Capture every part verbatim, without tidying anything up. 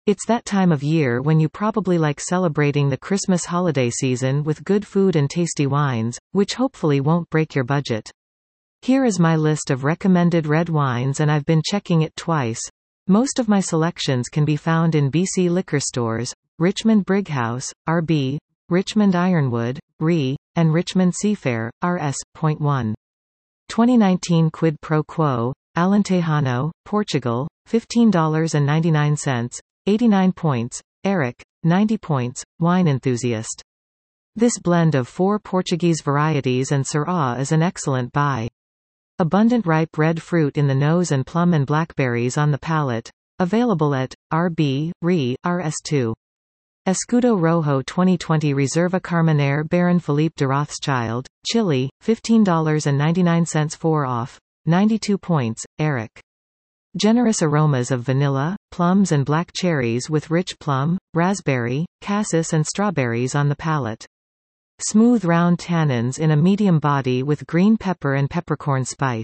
It's that time of year when you probably like celebrating the Christmas holiday season with good food and tasty wines, which hopefully won't break your budget. Here is my list of recommended red wines, and I've been checking it twice. Most of my selections can be found in B C liquor stores, Richmond Brighouse, R B, Richmond Ironwood, R E, and Richmond Seafair, R S. one. twenty nineteen Quid Pro Quo, Alentejano, Portugal, fifteen dollars and ninety-nine cents, eighty-nine points, Eric, ninety points, wine enthusiast. This blend of four Portuguese varieties and Syrah is an excellent buy. Abundant ripe red fruit in the nose and plum and blackberries on the palate. Available at R B, R E, R S two. Escudo Rojo twenty twenty Reserva Carmenere Baron Philippe de Rothschild, Chile, fifteen dollars and ninety-nine cents four off, ninety-two points, Eric. Generous aromas of vanilla, plums and black cherries with rich plum, raspberry, cassis and strawberries on the palate. Smooth round tannins in a medium body with green pepper and peppercorn spice.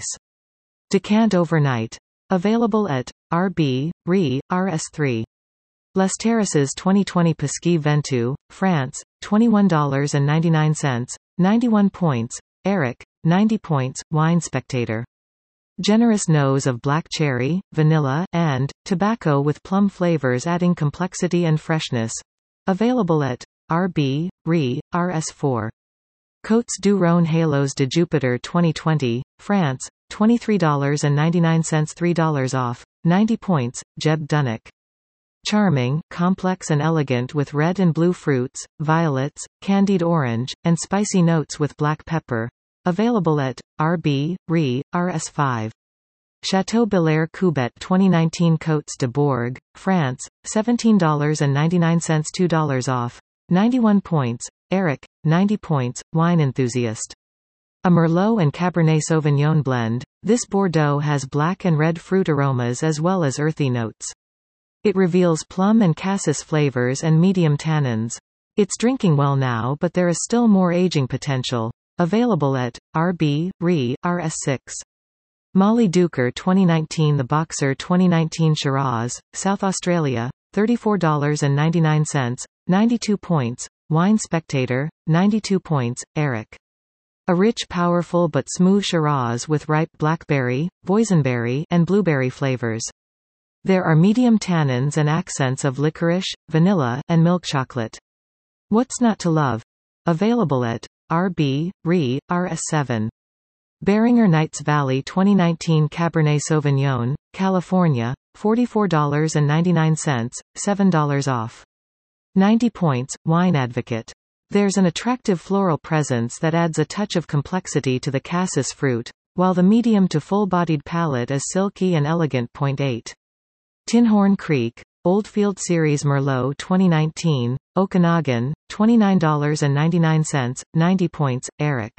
Decant overnight. Available at R B, R E, R S three. Les Terraces twenty twenty Pasquis Ventoux, France, twenty-one dollars and ninety-nine cents, ninety-one points, Eric, ninety points, Wine Spectator. Generous nose of black cherry, vanilla, and tobacco with plum flavors adding complexity and freshness. Available at R B, R E, R S four. Côtes du Rhône Halos de Jupiter twenty twenty, France, twenty-three dollars and ninety-nine cents three dollars off, ninety points, Jeb Dunnock. Charming, complex and elegant with red and blue fruits, violets, candied orange, and spicy notes with black pepper. Available at R B, R E, R S five. Chateau Belair Coubet twenty nineteen Côtes de Bourg, France, seventeen dollars and ninety-nine cents two dollars off, ninety-one points, Eric, ninety points, wine enthusiast. A Merlot and Cabernet Sauvignon blend, this Bordeaux has black and red fruit aromas as well as earthy notes. It reveals plum and cassis flavors and medium tannins. It's drinking well now, but there is still more aging potential. Available at R B, R E, R S six. Molly Duker twenty nineteen The Boxer twenty nineteen Shiraz, South Australia, thirty-four dollars and ninety-nine cents, ninety-two points, Wine Spectator, ninety-two points, Eric. A rich, powerful but smooth Shiraz with ripe blackberry, boysenberry, and blueberry flavors. There are medium tannins and accents of licorice, vanilla, and milk chocolate. What's not to love? Available at R B, R E, R S seven. Beringer Knights Valley twenty nineteen Cabernet Sauvignon, California, forty-four dollars and ninety-nine cents, seven dollars off. ninety points, Wine Advocate. There's an attractive floral presence that adds a touch of complexity to the cassis fruit, while the medium to full-bodied palate is silky and elegant. point eight. Tinhorn Creek, Oldfield Series Merlot twenty nineteen, Okanagan, twenty-nine dollars and ninety-nine cents, ninety points, Eric.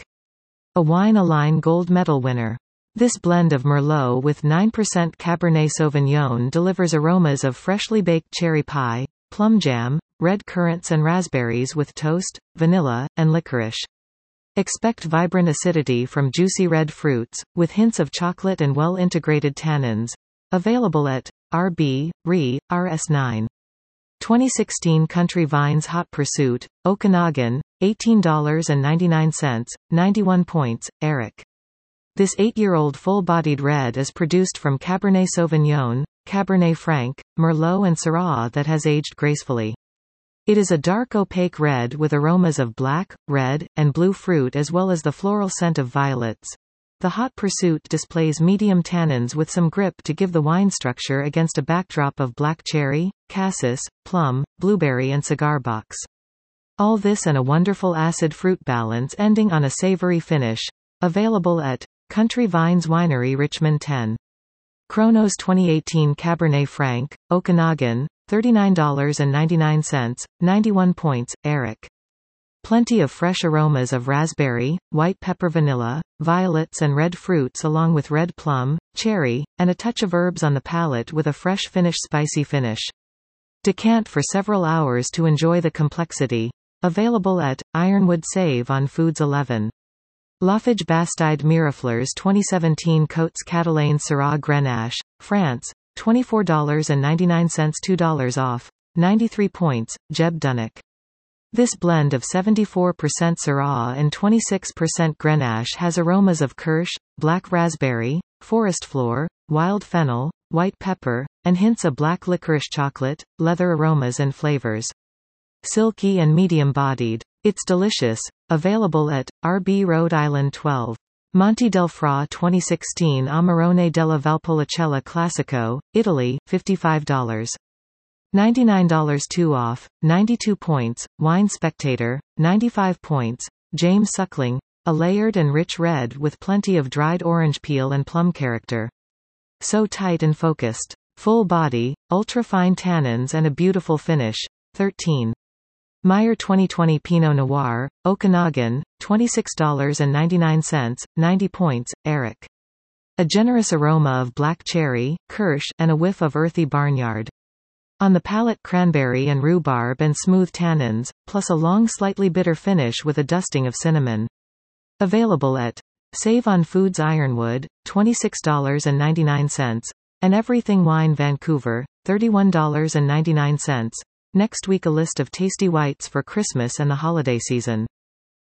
A Wine Align Gold Medal winner. This blend of Merlot with nine percent Cabernet Sauvignon delivers aromas of freshly baked cherry pie, plum jam, red currants and raspberries with toast, vanilla, and licorice. Expect vibrant acidity from juicy red fruits, with hints of chocolate and well-integrated tannins. Available at R B, R E, R S nine. twenty sixteen Country Vines Hot Pursuit, Okanagan, eighteen dollars and ninety-nine cents, ninety-one points, Eric. This eight-year-old full-bodied red is produced from Cabernet Sauvignon, Cabernet Franc, Merlot and Syrah that has aged gracefully. It is a dark opaque red with aromas of black, red, and blue fruit as well as the floral scent of violets. The Hot Pursuit displays medium tannins with some grip to give the wine structure against a backdrop of black cherry, cassis, plum, blueberry and cigar box. All this and a wonderful acid fruit balance ending on a savory finish. Available at Country Vines Winery Richmond ten. Chronos twenty eighteen Cabernet Franc, Okanagan, thirty-nine dollars and ninety-nine cents, ninety-one points, Eric. Plenty of fresh aromas of raspberry, white pepper vanilla, violets and red fruits along with red plum, cherry, and a touch of herbs on the palate with a fresh finish spicy finish. Decant for several hours to enjoy the complexity. Available at Ironwood Save on Foods eleven. Laffage Bastide Mirafleurs twenty seventeen Côtes Catalanes Syrah Grenache, France, twenty-four ninety-nine, two dollars off. ninety-three points, Jeb Dunnock. This blend of seventy-four percent Syrah and twenty-six percent Grenache has aromas of kirsch, black raspberry, forest floor, wild fennel, white pepper, and hints of black licorice chocolate, leather aromas and flavors. Silky and medium-bodied. It's delicious. Available at R B Rhode Island twelve. Monte del Fra twenty sixteen Amarone della Valpolicella Classico, Italy, fifty-five dollars. ninety-nine dollars two off, ninety-two points, Wine Spectator, ninety-five points, James Suckling, a layered and rich red with plenty of dried orange peel and plum character. So tight and focused. Full body, ultra-fine tannins and a beautiful finish. thirteen. Meyer twenty twenty Pinot Noir, Okanagan, twenty-six ninety-nine, ninety points, Eric. A generous aroma of black cherry, kirsch, and a whiff of earthy barnyard. On the palate cranberry and rhubarb and smooth tannins, plus a long slightly bitter finish with a dusting of cinnamon. Available at Save on Foods Ironwood, twenty-six ninety-nine, and Everything Wine Vancouver, thirty-one ninety-nine. Next week a list of tasty whites for Christmas and the holiday season.